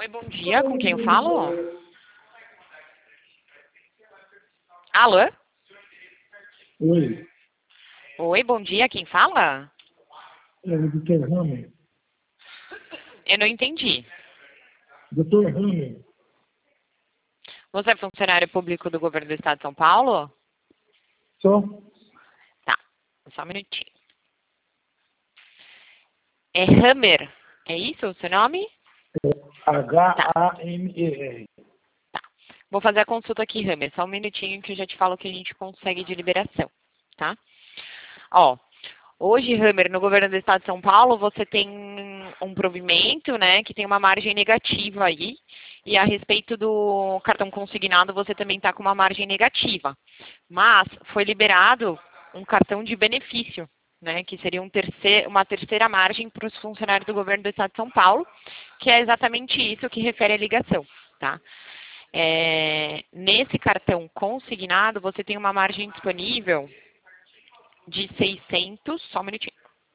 Oi, bom dia. Com quem eu falo? Alô? Oi, Oi, bom dia. Quem fala? é o Dr. Hammer. Eu não entendi. Dr. Hammer, Você é funcionário público do governo do estado de São Paulo? só Tá, só um minutinho. É Hammer, é isso o seu nome? Tá, Hammer. tá. Vou fazer a consulta aqui, Hammer. Só um minutinho que eu já te falo o que a gente consegue de liberação, tá? Ó, hoje, Hammer, no governo do estado de São Paulo, você tem um provimento, né, que tem uma margem negativa aí, e a respeito do cartão consignado, você também está com uma margem negativa. Mas foi liberado um cartão de benefício, né, que seria uma terceira margem para os funcionários do governo do estado de São Paulo, que é exatamente isso que refere à ligação, tá? Nesse cartão consignado, você tem uma margem disponível de 600, só um minutinho,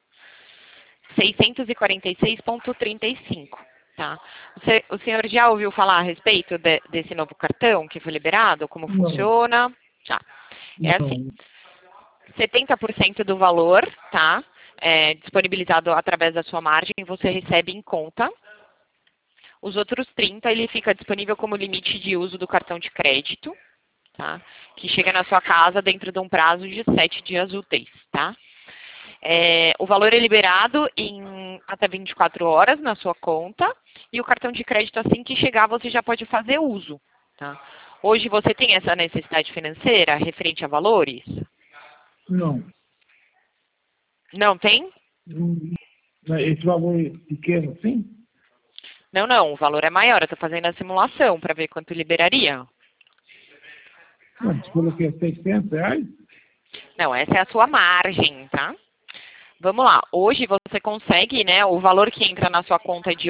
646,35, tá? O senhor já ouviu falar a respeito desse novo cartão que foi liberado? Como Não, funciona? Já. É assim, não. 70% do valor, tá? Disponibilizado através da sua margem, você recebe em conta. Os outros 30, ele fica disponível como limite de uso do cartão de crédito, tá? Que chega na sua casa dentro de um prazo de 7 dias úteis, tá? O valor é liberado em até 24 horas na sua conta e o cartão de crédito, assim que chegar, você já pode fazer uso, tá? Hoje você tem essa necessidade financeira referente a valores? Não. Não tem? Esse valor pequeno, sim? Não, não, o valor é maior. Eu estou fazendo a simulação para ver quanto liberaria. Não, você falou que é R$ 600? Não, essa é a sua margem, tá? Vamos lá. Hoje você consegue, né? O valor que entra na sua conta é de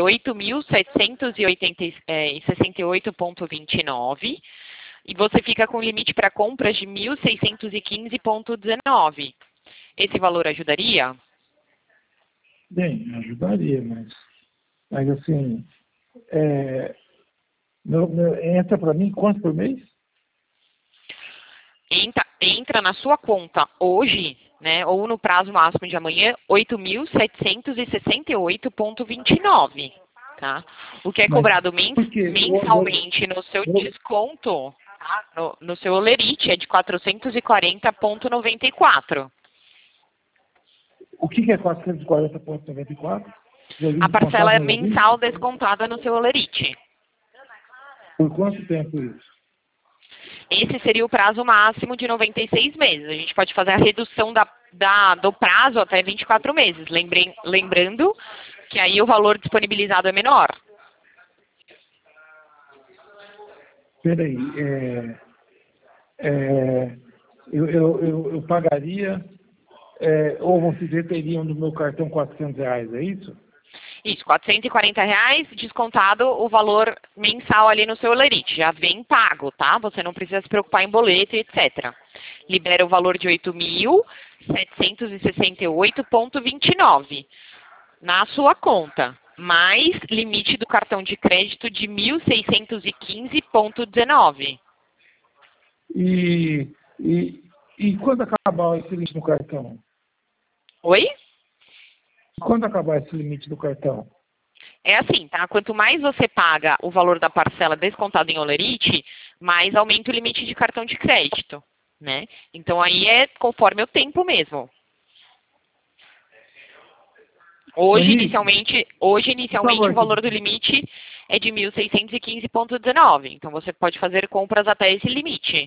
8.768,29 e você fica com limite para compras de 1.615,19. Esse valor ajudaria? Bem, ajudaria, mas assim, é, entra para mim quanto por mês? Entra na sua conta hoje, né? Ou no prazo máximo de amanhã, 8.768,29. Tá? O que é Mas cobrado porque mensalmente no seu desconto, tá? No seu Olerite, é de 440,94. o que é 440,94? Já vi A parcela descontado é no Olerite? mensal descontada no seu Olerite. Por quanto tempo isso? Esse seria o prazo máximo de 96 meses. A gente pode fazer a redução do prazo até 24 meses. Lembrando que aí o valor disponibilizado é menor. Peraí, eu pagaria, ou vocês reteriam do meu cartão R$ 400, é isso? Isso, R$ 440 descontado o valor mensal ali no seu Olerite. Já vem pago, tá? Você não precisa se preocupar em boleto, etc. Libera o valor de 8.768,29 na sua conta, mais limite do cartão de crédito de 1.615,19. E, e quando acabar esse limite no cartão? Oi? Quando acabar esse limite do cartão? É assim, tá? Quanto mais você paga o valor da parcela descontado em Olerite, mais aumenta o limite de cartão de crédito, né? Então aí é conforme o tempo mesmo. Hoje, inicialmente Por favor, o valor do limite é de 1.615,19. Então você pode fazer compras até esse limite.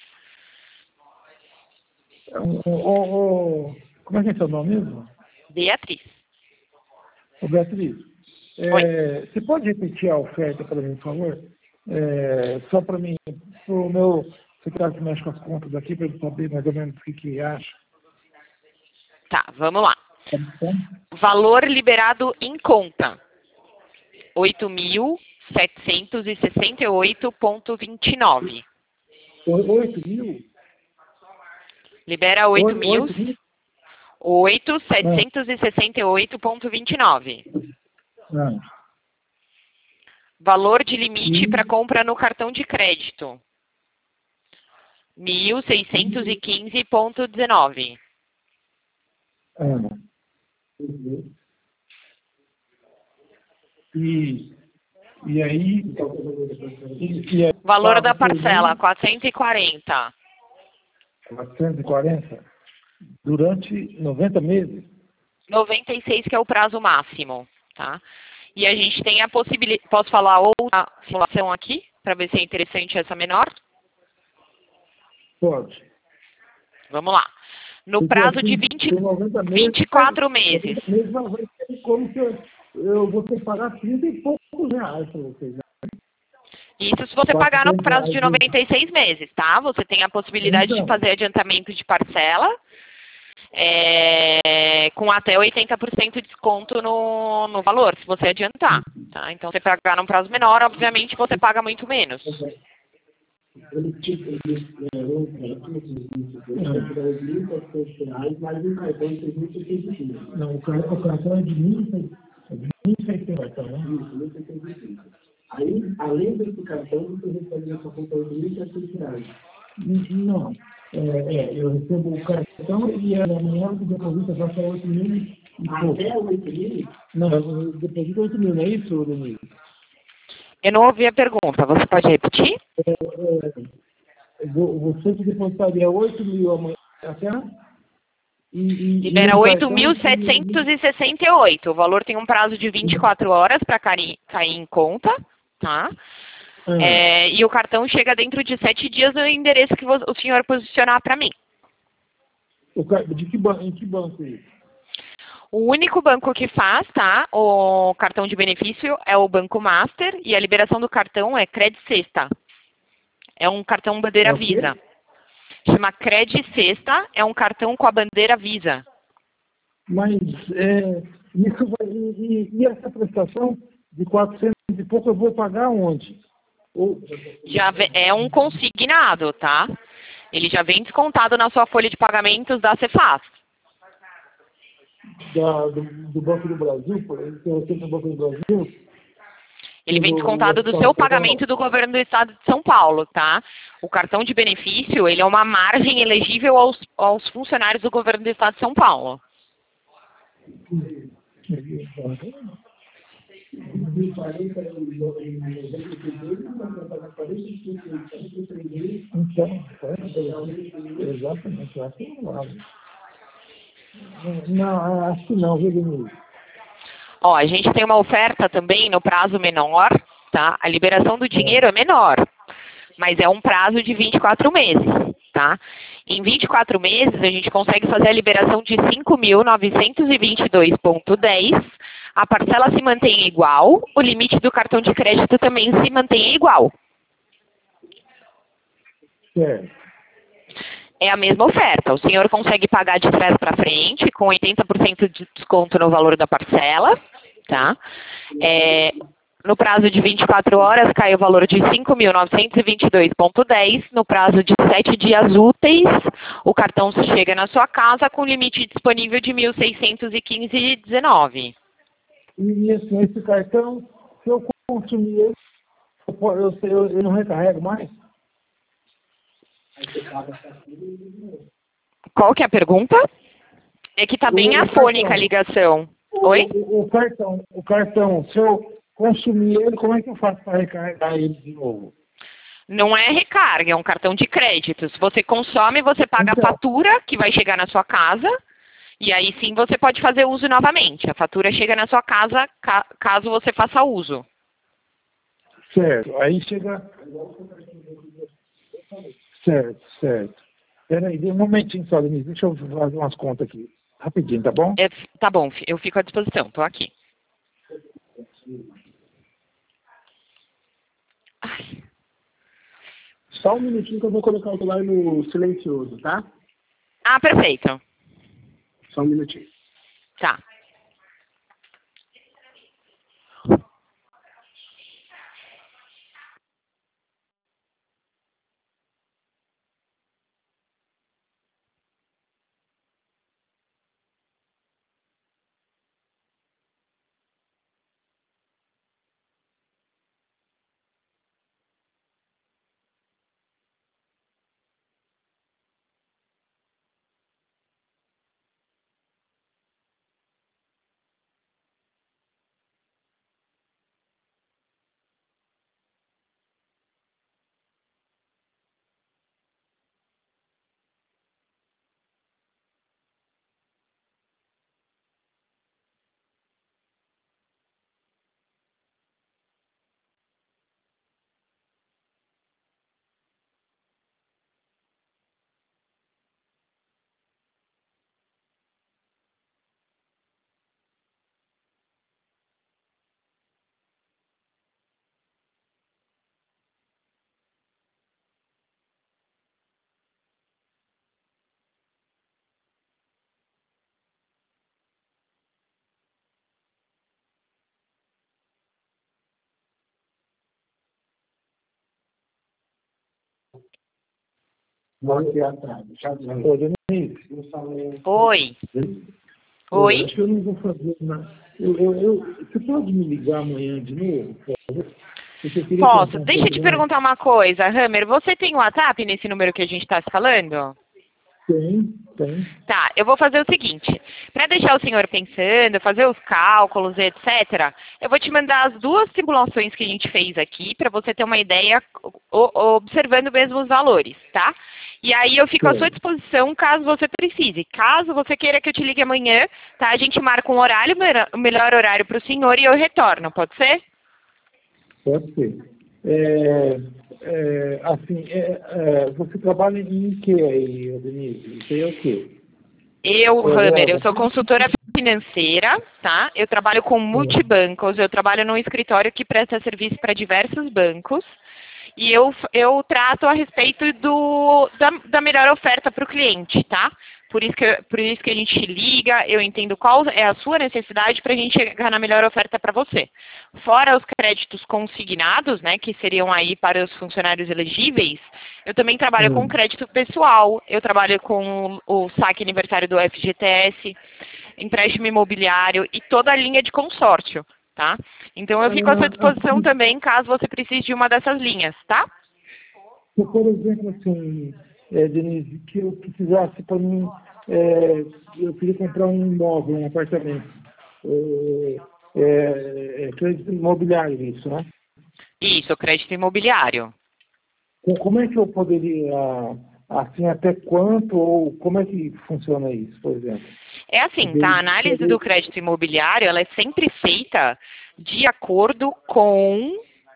como é que é seu nome mesmo? Beatriz. Ô, Beatriz, Oi. você pode repetir a oferta para mim, por favor? Só para mim, para o meu secretário que mexe com as contas aqui, para ele saber mais ou menos o que acha. Tá, vamos lá. Tá bom? Valor liberado em conta. 8.768,29. 8 mil? Libera 8 mil? 8.768,29. Não. Valor de limite para compra no cartão de crédito. 1.615,19. E aí... Valor da parcela, 440. 440 durante 90 meses? 96, que é o prazo máximo, tá? E a gente tem a possibilidade... Posso falar outra simulação aqui, para ver se é interessante essa menor? Pode. Vamos lá. No prazo de 24 meses. Vai ser como se eu vou ter que pagar 30 e poucos reais para vocês, né? Isso se você pagar no prazo de 96 meses, tá? Você tem a possibilidade de fazer adiantamento de parcela com até 80% de desconto no valor, se você adiantar. Tá? Então, se você pagar num prazo menor, obviamente você paga muito menos. Não, o cartão é de 1.600, né? Aí, além desse cartão, você recebe essa conta de 1.700 reais. Não. Eu recebo o cartão e a menor do depósito vai para 8 mil e pouco. Até 8 mil? Não, eu deposito 8 mil, não é isso, Denise? Eu não ouvi a pergunta, você pode repetir? Você que depositaria 8 mil amanhã até... Libera 8.768. O valor tem um prazo de 24 horas para cair em conta, tá? E o cartão chega dentro de 7 dias no endereço que o senhor posicionar para mim. Em que banco é isso? O único banco que faz, tá? O cartão de benefício é o Banco Master e a liberação do cartão é Cred Sexta. É um cartão bandeira Visa. Chama Cred Sexta, é um cartão com a bandeira Visa. Mas isso vai, e essa prestação de 400 e pouco eu vou pagar onde? Já é um consignado, tá? Ele já vem descontado na sua folha de pagamentos da Cefaz. Do Banco do Brasil, por exemplo, do Banco do Brasil? Ele vem descontado do seu pagamento do governo do estado de São Paulo, tá? O cartão de benefício, ele é uma margem elegível aos funcionários do governo do estado de São Paulo. Então, exatamente, não, acho que não, viu, Denise? Ó, a gente tem uma oferta também no prazo menor, tá? A liberação do dinheiro é menor, mas é um prazo de 24 meses, tá? Em 24 meses, a gente consegue fazer a liberação de 5.922,10. A parcela se mantém igual, o limite do cartão de crédito também se mantém igual. Certo. É a mesma oferta. O senhor consegue pagar de trás para frente, com 80% de desconto no valor da parcela, tá? No prazo de 24 horas, cai o valor de 5.922,10. No prazo de 7 dias úteis, o cartão chega na sua casa com limite disponível de 1.615,19. E assim, esse cartão, se eu consumir ele, eu não recarrego mais? Qual que é a pergunta? É que está bem afônica a ligação. Oi? O cartão, se eu consumir ele, como é que eu faço para recarregar ele de novo? Não é recarga, é um cartão de crédito. Se você consome, você paga a fatura, que vai chegar na sua casa, e aí sim você pode fazer uso novamente. A fatura chega na sua casa caso você faça uso. Certo, aí chega... Certo. Peraí, um momentinho só, Denise, deixa eu fazer umas contas aqui. Rapidinho, tá bom? Tá bom, eu fico à disposição, tô aqui. Ai. Só um minutinho que eu vou colocar o celular no silencioso, tá? Ah, perfeito. Só um minutinho. Tá. Ô, Denise, Oi. Oi. acho que eu não vou fazer nada. Você pode me ligar amanhã de novo, por favor? Porque eu queria Posso. contar um Deixa eu pouco te mais. perguntar uma coisa, Hammer. Você tem WhatsApp nesse número que a gente está se falando? Tem. Tá, eu vou fazer o seguinte. Para deixar o senhor pensando, fazer os cálculos, etc., eu vou te mandar as duas simulações que a gente fez aqui, para você ter uma ideia, observando mesmo os valores, tá? E aí eu fico à sua disposição caso você precise. Caso você queira que eu te ligue amanhã, tá? A gente marca um horário, o melhor horário para o senhor e eu retorno, pode ser? Pode ser. Você trabalha em que aí, Denise? Isso aí é o quê? Hammer, eu sou consultora financeira, tá? Eu trabalho com multibancos, eu trabalho num escritório que presta serviço para diversos bancos e eu trato a respeito da melhor oferta para o cliente, tá? Por isso que a gente liga, eu entendo qual é a sua necessidade para a gente chegar na melhor oferta para você. Fora os créditos consignados, né, que seriam aí para os funcionários elegíveis, eu também trabalho com crédito pessoal, eu trabalho com o saque aniversário do FGTS, empréstimo imobiliário e toda a linha de consórcio, tá? Então eu fico à sua disposição também caso você precise de uma dessas linhas, tá? Por exemplo, assim, Denise, que eu precisasse para mim, eu queria comprar um imóvel, um apartamento. Crédito imobiliário, isso, né? Isso, crédito imobiliário. Como é que eu poderia, assim, até quanto, ou como é que funciona isso, por exemplo? É assim, tá? A análise do crédito imobiliário, ela é sempre feita de acordo com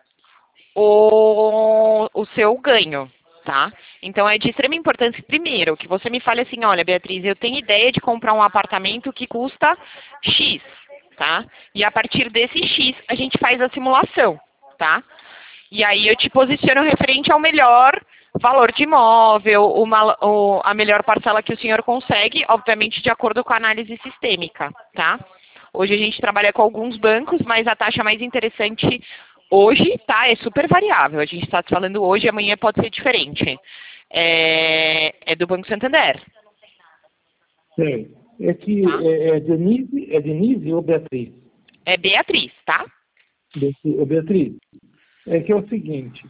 o seu ganho, tá? Então, é de extrema importância, primeiro, que você me fale assim, olha, Beatriz, eu tenho ideia de comprar um apartamento que custa X, tá? E a partir desse X, a gente faz a simulação, tá? E aí eu te posiciono referente ao melhor valor de imóvel, a melhor parcela que o senhor consegue, obviamente de acordo com a análise sistêmica, tá? Hoje a gente trabalha com alguns bancos, mas a taxa mais interessante hoje, tá, é super variável. A gente está falando hoje, amanhã pode ser diferente. É do Banco Santander. Sim. É que é Denise ou Beatriz? É Beatriz, tá? Beatriz, é que é o seguinte,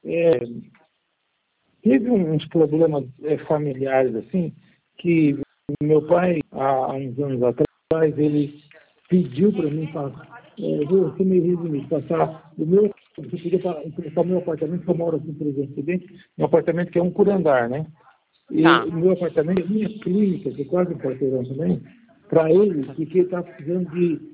teve uns problemas familiares, assim, que meu pai, há uns anos atrás, ele pediu para mim, vou ser meio resumido, passar o meu, você podia emprestar o meu apartamento, que eu moro aqui, por exemplo, um apartamento que é um por andar, né? E o meu apartamento, a minha clínica, que é quase um quarteirão também, para ele, porque ele está precisando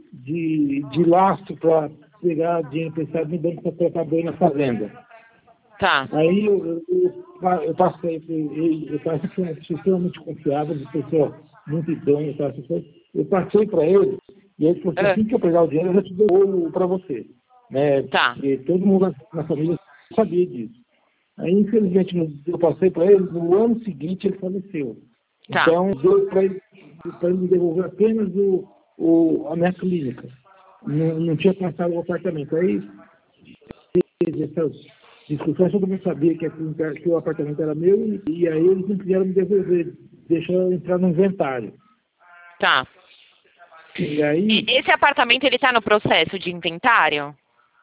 de lastro para pegar dinheiro emprestado no banco para trocar bem na fazenda. Tá. Aí eu passei, eu estava extremamente confiável, uma pessoa muito idônea, eu passei para ele, e ele falou assim que eu pegar o dinheiro, eu já te dou para você. Né? Tá. E todo mundo na família sabia disso. Aí, infelizmente, eu passei para ele, no ano seguinte ele faleceu. Tá. Então, deu para ele me devolver apenas a minha clínica. Não tinha passado o apartamento. Aí, essas discussões, todo mundo sabia que o apartamento era meu, e aí eles não quiseram me devolver, deixaram eu entrar no inventário. Tá. E aí, Esse apartamento, ele está no processo de inventário?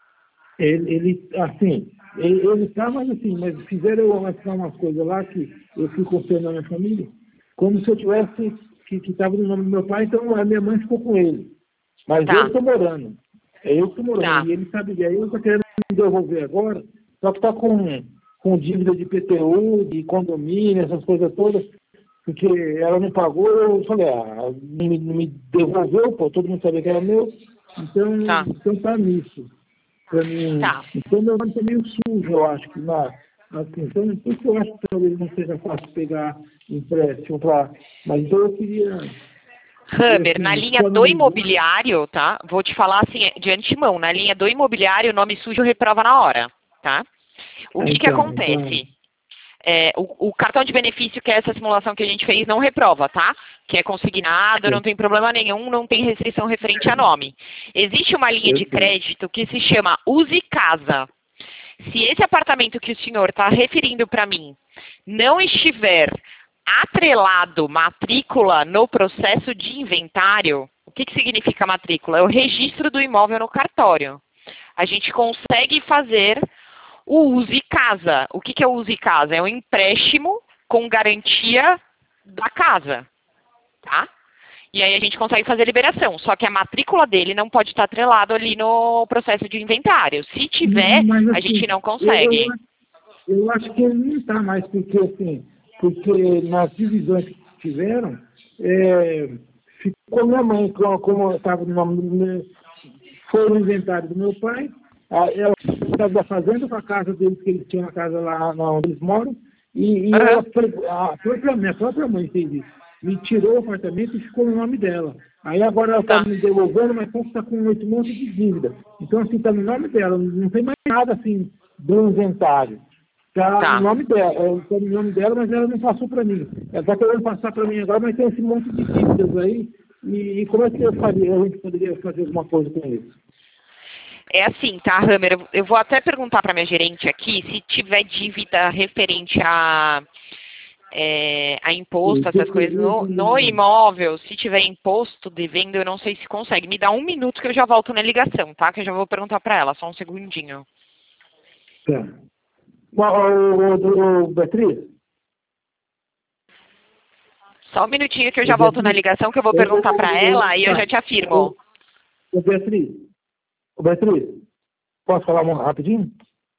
ele está, mas fizeram eu assinar umas coisas lá que eu fui confiando na minha família, como se eu tivesse, que estava no nome do meu pai, então a minha mãe ficou com ele. Mas eu estou morando. É eu que estou morando. Tá. E ele sabe, e aí eu estou querendo me devolver agora, só que está com dívida de PTU, de condomínio, essas coisas todas, porque ela não pagou, eu falei, não me devolveu, pô, todo mundo sabia que era meu, então tá nisso. Pra mim, Tá. então meu nome tá meio sujo, eu acho que então por isso eu acho que talvez não seja fácil pegar empréstimo mas então eu queria. Hammer, na linha do imobiliário, tá? Vou te falar assim, de antemão, na linha do imobiliário, o nome sujo reprova na hora, tá? O que acontece? O cartão de benefício, que é essa simulação que a gente fez, não reprova, tá? Que é consignado, não tem problema nenhum, não tem restrição referente a nome. Existe uma linha de crédito que se chama Use Casa, Se esse apartamento que o senhor está referindo para mim não estiver atrelado matrícula no processo de inventário, o que significa matrícula? É o registro do imóvel no cartório. A gente consegue fazer o use casa. O que é o use casa? É um empréstimo com garantia da casa, tá? E aí a gente consegue fazer a liberação. Só que a matrícula dele não pode estar atrelado ali no processo de inventário. Se tiver, Mas, a assim, gente não consegue. eu acho que ele não está mais, porque nas divisões que tiveram, ficou minha mãe, como estava no nome, foi no inventário do meu pai, ela estava da fazenda com a casa deles, que eles tinham uma casa lá onde eles moram, e ela foi para minha própria mãe fez isso. Me tirou o apartamento e ficou no nome dela. Aí agora ela está me devolvendo, mas está com um monte de dívida. Então, assim, está no nome dela, não tem mais nada assim do inventário. Está no nome dela, está no nome dela, mas ela não passou para mim. Ela está querendo passar para mim agora, mas tem esse monte de dívidas aí. E como é que a gente poderia fazer alguma coisa com isso? É assim, tá, Hammer? Eu vou até perguntar para minha gerente aqui se tiver dívida referente a imposto, essas coisas no imóvel. Se tiver imposto devendo, eu não sei se consegue. Me dá um minuto que eu já volto na ligação, tá? Que eu já vou perguntar para ela, só um segundinho. Tá. Beatriz? Só um minutinho que eu já volto na ligação, que eu vou perguntar para ela e eu já te afirmo. Beatriz, posso falar rapidinho?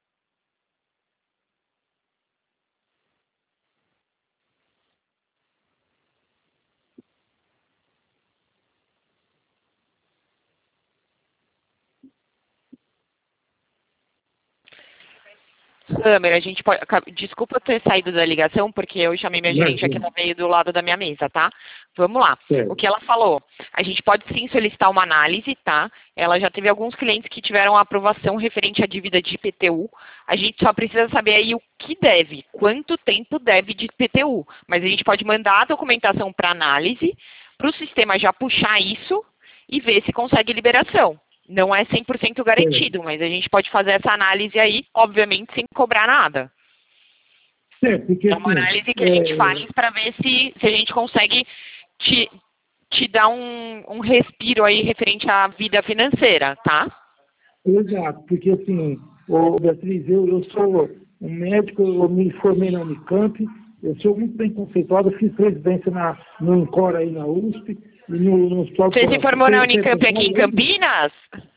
Hammer, a gente pode... Desculpa eu ter saído da ligação, porque eu chamei minha gerente aqui, ela veio do lado da minha mesa, tá? Vamos lá. O que ela falou? A gente pode sim solicitar uma análise, tá? Ela já teve alguns clientes que tiveram aprovação referente à dívida de IPTU. A gente só precisa saber aí o que deve, quanto tempo deve de IPTU. Mas a gente pode mandar a documentação para análise, para o sistema já puxar isso e ver se consegue liberação. Não é 100% garantido, mas a gente pode fazer essa análise aí, obviamente, sem cobrar nada. Porque, é uma análise que a gente faz para ver se a gente consegue te dar um respiro aí referente à vida financeira, tá? Exato, porque assim, Beatriz, eu sou um médico, eu me formei na Unicamp, eu sou muito bem conceituado, fiz residência no INCOR aí na USP, e no Você se formou na Unicamp aqui em Campinas?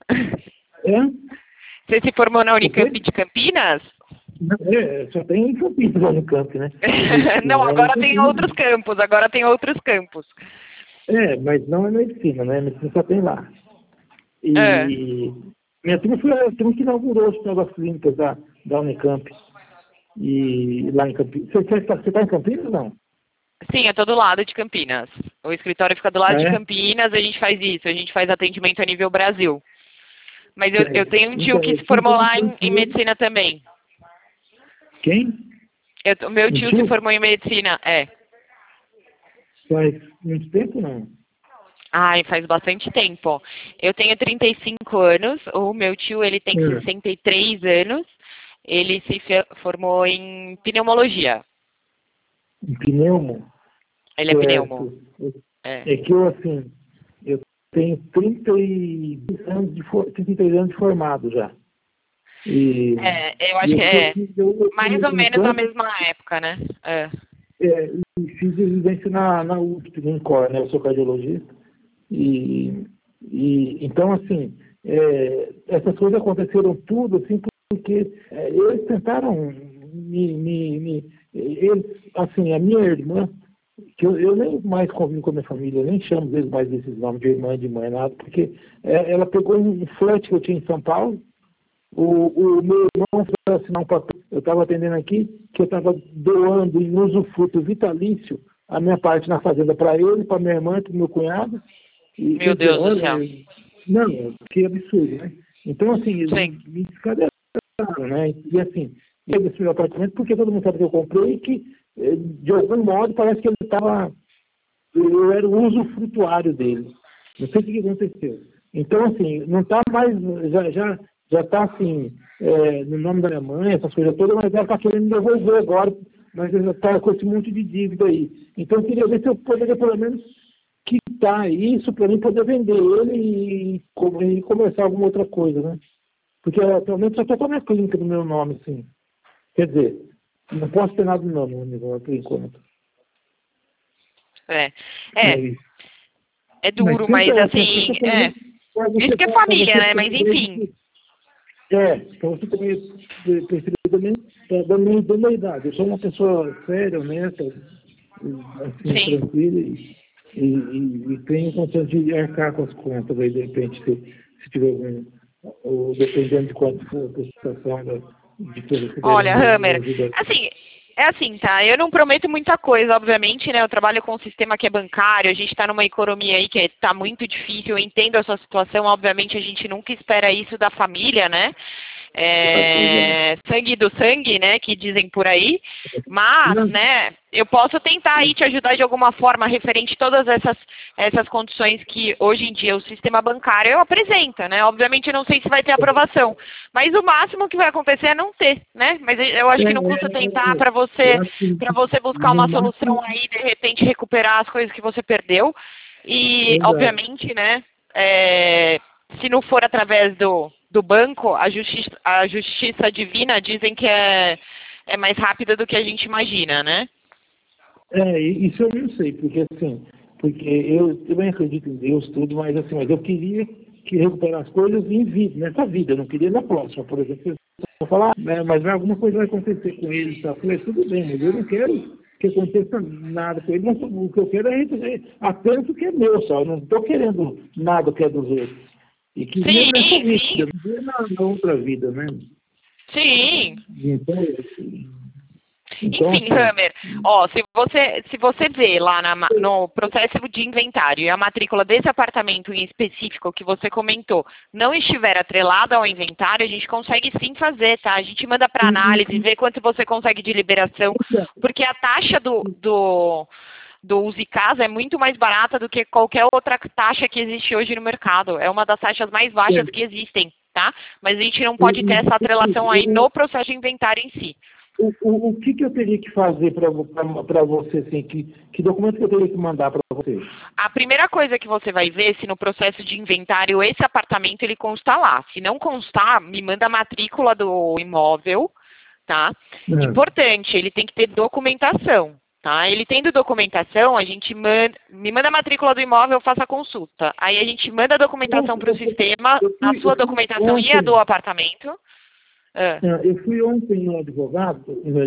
Você se formou na Unicamp de Campinas? Só tem em Campinas a Unicamp, né? Não, agora tem outros campos, mas não é medicina, né? Medicina só tem lá. E minha turma foi a turma que inaugurou os hospital das clínicas da Unicamp. E lá em Campinas. Você está em Campinas ou não? Sim, eu tô do lado de Campinas. O escritório fica do lado de Campinas, a gente faz isso, a gente faz atendimento a nível Brasil. Mas eu tenho um tio que se formou lá em medicina também. Quem? O meu tio se formou em medicina, Faz muito tempo, não? Faz bastante tempo. Eu tenho 35 anos, o meu tio ele tem 63 anos, ele se formou em pneumologia. Em pneumo? Ele é pneumo. É que eu tenho 33 anos de formado já. Eu acho que mais ou menos na mesma época, né? E fiz residência na USP, no INCOR, né? Eu sou cardiologista. Então, assim, essas coisas aconteceram tudo, assim, porque eles tentaram assim, a minha irmã, que eu nem mais convivo com a minha família, eu nem chamo eles mais desses nomes de irmã, de mãe, nada, porque ela pegou um flat que eu tinha em São Paulo, o meu irmão foi assinar um papel, eu estava atendendo aqui, que eu estava doando em usufruto vitalício a minha parte na fazenda para ele, para minha irmã, para o meu cunhado. Meu Deus do céu. Não, que absurdo, né? Então, assim, me descadeiraram, né? E assim, esse meu apartamento, porque todo mundo sabe que eu comprei, que de algum modo parece que eu era o usufrutuário dele. Não sei o que aconteceu. Então, assim, não está mais, já está assim, no nome da minha mãe, essas coisas todas, mas ela está querendo devolver agora, mas ela está com esse monte de dívida aí. Então eu queria ver se eu poderia pelo menos quitar isso para mim poder vender ele e começar alguma outra coisa, né? Porque atualmente só estou com a minha clínica do meu nome, assim. Quer dizer, não posso ter nada do meu nome agora, por enquanto. É duro, mas assim, isso que é família, né? Mas enfim. Então você também percebeu também da minha idade. Eu sou uma pessoa séria, honesta, assim, tranquila e tenho condições de arcar com as contas aí, de repente, se tiver algum, ou dependendo de quanto for a prestação de todas as. Olha, Hammer, assim, tá? Eu não prometo muita coisa, obviamente, né? Eu trabalho com um sistema que é bancário, a gente está numa economia aí que está muito difícil, eu entendo a sua situação, obviamente a gente nunca espera isso da família, né? Sangue do sangue, né, que dizem por aí, mas, né, eu posso tentar aí te ajudar de alguma forma referente a todas essas condições que hoje em dia o sistema bancário apresenta, né, obviamente eu não sei se vai ter aprovação, mas o máximo que vai acontecer é não ter, né, mas eu acho que não custa tentar para você buscar uma solução aí, de repente recuperar as coisas que você perdeu e, obviamente, né, se não for através do banco, a justiça divina dizem que é mais rápida do que a gente imagina, né? Isso eu não sei, porque eu também acredito em Deus, tudo, mas assim, mas eu queria recuperar as coisas em vida, nessa vida, eu não queria na próxima, por exemplo. Eu falar, mas alguma coisa vai acontecer com ele, tá? Eu falei, tudo bem, mas eu não quero que aconteça nada com ele, o que eu quero é apenas o que é meu só, eu não estou querendo nada que é dos outros. E que viver nessa vida, viver na outra vida, né? Sim. Então, enfim, Hammer, se você vê lá no processo de inventário e a matrícula desse apartamento em específico que você comentou não estiver atrelada ao inventário, a gente consegue sim fazer, tá? A gente manda para análise, vê quanto você consegue de liberação, porque a taxa do Use Casa é muito mais barata do que qualquer outra taxa que existe hoje no mercado. É uma das taxas mais baixas que existem, tá? Mas a gente não pode ter essa atrelação aí no processo de inventário em si. O que eu teria que fazer para você, assim, que documento que eu teria que mandar para você? A primeira coisa que você vai ver se no processo de inventário esse apartamento ele consta lá. Se não constar, me manda a matrícula do imóvel, tá? Importante, ele tem que ter documentação. Tá? Ele tendo documentação, a gente me manda a matrícula do imóvel, eu faço a consulta. Aí a gente manda a documentação para o sistema, a sua documentação e a do apartamento. Eu fui ontem no advogado,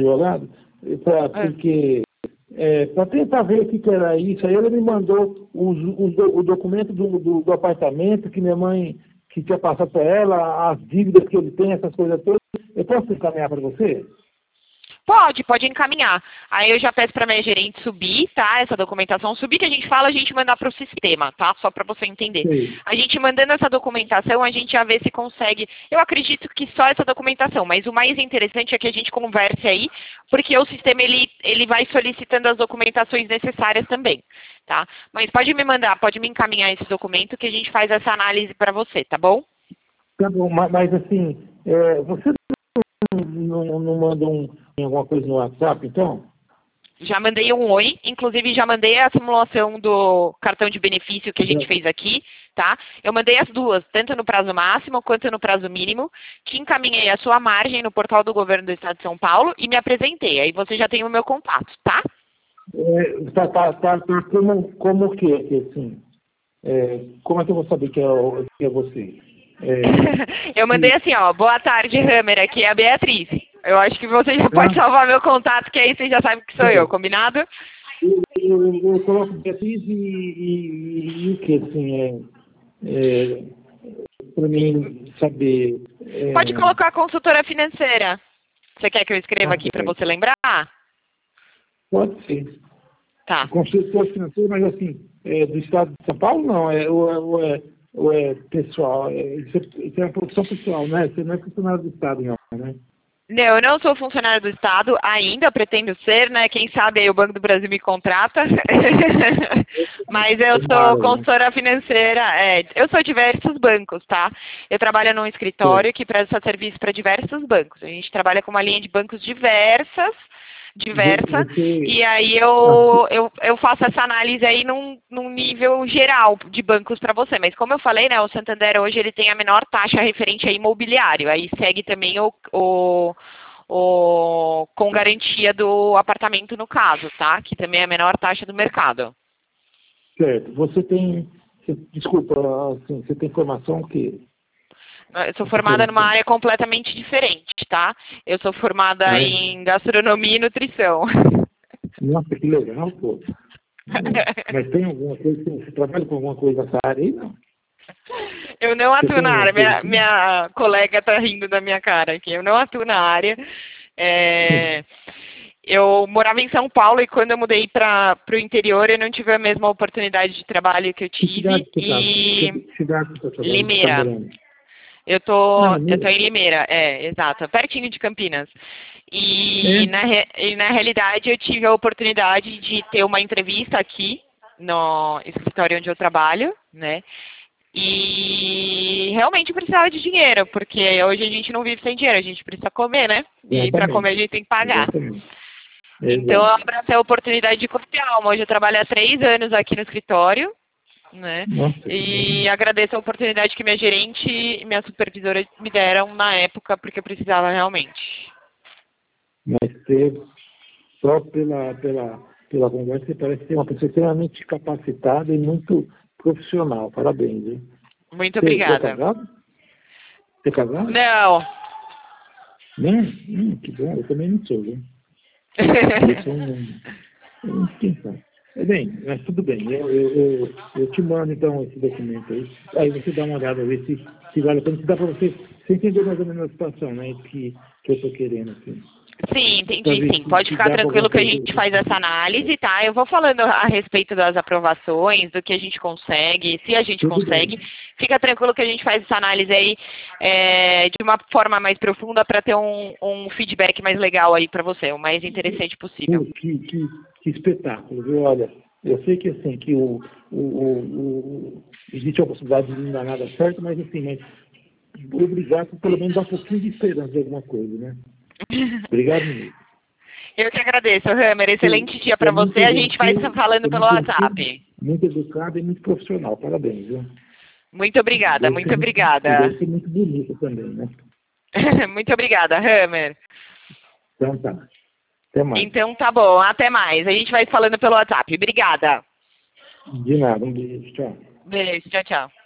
porque para tentar ver o que era isso, aí ele me mandou o documento do apartamento que minha mãe que tinha passado para ela, as dívidas que ele tem, essas coisas todas. Eu posso encaminhar para você? Pode encaminhar. Aí eu já peço para minha gerente subir, tá? Essa documentação subir, que a gente fala, a gente mandar para o sistema, tá? Só para você entender. Sim. A gente mandando essa documentação, a gente já vê se consegue. Eu acredito que só essa documentação, mas o mais interessante é que a gente converse aí, porque o sistema ele vai solicitando as documentações necessárias também, tá? Mas pode me mandar, pode me encaminhar esse documento que a gente faz essa análise para você, tá bom? Tá bom, mas assim, você não manda alguma coisa no WhatsApp, então? Já mandei um oi, inclusive já mandei a simulação do cartão de benefício que a gente fez aqui, tá? Eu mandei as duas, tanto no prazo máximo quanto no prazo mínimo, que encaminhei a sua margem no portal do Governo do Estado de São Paulo e me apresentei. Aí você já tem o meu contato, tá? Como o quê, assim? Como é que eu vou saber que é você? Eu mandei assim, boa tarde, Hammer, aqui é a Beatriz. Eu acho que você já pode salvar meu contato, que aí você já sabe que sou eu, combinado? Eu coloco Beatriz e o que, assim, para mim saber... Pode colocar a consultora financeira. Você quer que eu escreva aqui para você lembrar? Pode ser. Tá. Consultor financeiro, mas assim, do Estado de São Paulo, não, ou é pessoal, isso é uma produção pessoal, né? Você não é funcionário do Estado, não, né? Não, eu não sou funcionária do Estado, ainda pretendo ser, né? Quem sabe aí o Banco do Brasil me contrata. Mas eu sou consultora financeira, eu sou diversos bancos, tá? Eu trabalho num escritório que presta serviço para diversos bancos. A gente trabalha com uma linha de bancos diversa, e aí eu faço essa análise aí num nível geral de bancos para você. Mas como eu falei, né, o Santander hoje ele tem a menor taxa referente a imobiliário, aí segue também com garantia do apartamento no caso, tá? Que também é a menor taxa do mercado. Certo. Desculpa, assim, você tem formação que... Eu sou formada numa área completamente diferente, tá? Eu sou formada em gastronomia e nutrição. Nossa, que legal, pô. Mas tem alguma coisa, você trabalha com alguma coisa nessa área aí, não? Eu não atuo na área, minha colega está rindo da minha cara aqui, eu não atuo na área. Eu morava em São Paulo e quando eu mudei para o interior eu não tive a mesma oportunidade de trabalho que eu tive. Que cidade você está? Limeira. Eu tô em Limeira, exato, pertinho de Campinas. E na realidade eu tive a oportunidade de ter uma entrevista aqui no escritório onde eu trabalho, né? E realmente precisava de dinheiro, porque hoje a gente não vive sem dinheiro, a gente precisa comer, né? E para comer a gente tem que pagar. Então eu abracei a oportunidade de corpo e alma. Hoje eu trabalho há 3 anos aqui no escritório, né? E agradeço a oportunidade que minha gerente e minha supervisora me deram na época, porque eu precisava realmente. Mas você, só pela conversa, você parece ser uma pessoa extremamente capacitada e muito profissional. Parabéns, hein? Muito obrigada. Você é casado? Você é casado? Não. Não? Que bom, eu também não sou, viu? Eu sou quem sabe? Bem, mas tudo bem. Eu te mando, então, esse documento aí. Aí você dá uma olhada, ver se vale a pena. Se dá para você entender mais ou menos a situação, né? Que eu estou querendo, assim. Sim, entendi, sim. Pode ficar tranquilo que a gente faz essa análise, tá? Eu vou falando a respeito das aprovações, do que a gente consegue, se a gente consegue. Fica tranquilo que a gente faz essa análise aí de uma forma mais profunda para ter um feedback mais legal aí para você, o mais interessante possível. Que espetáculo, viu? Olha, eu sei que assim, que existe a possibilidade de não dar nada certo, mas assim, obrigado por pelo menos dar um pouquinho de esperança de alguma coisa, né? Obrigado, menino. Eu que agradeço, Hammer. Excelente dia para você. A gente vai falando pelo WhatsApp. Muito educado e muito profissional. Parabéns, viu? Muito obrigada, muito obrigada. Deve ser muito bonito também, né? Muito obrigada, Hammer. Então tá. Até mais. Então tá bom, até mais. A gente vai falando pelo WhatsApp. Obrigada. De nada, um beijo, tchau. Beijo, tchau, tchau.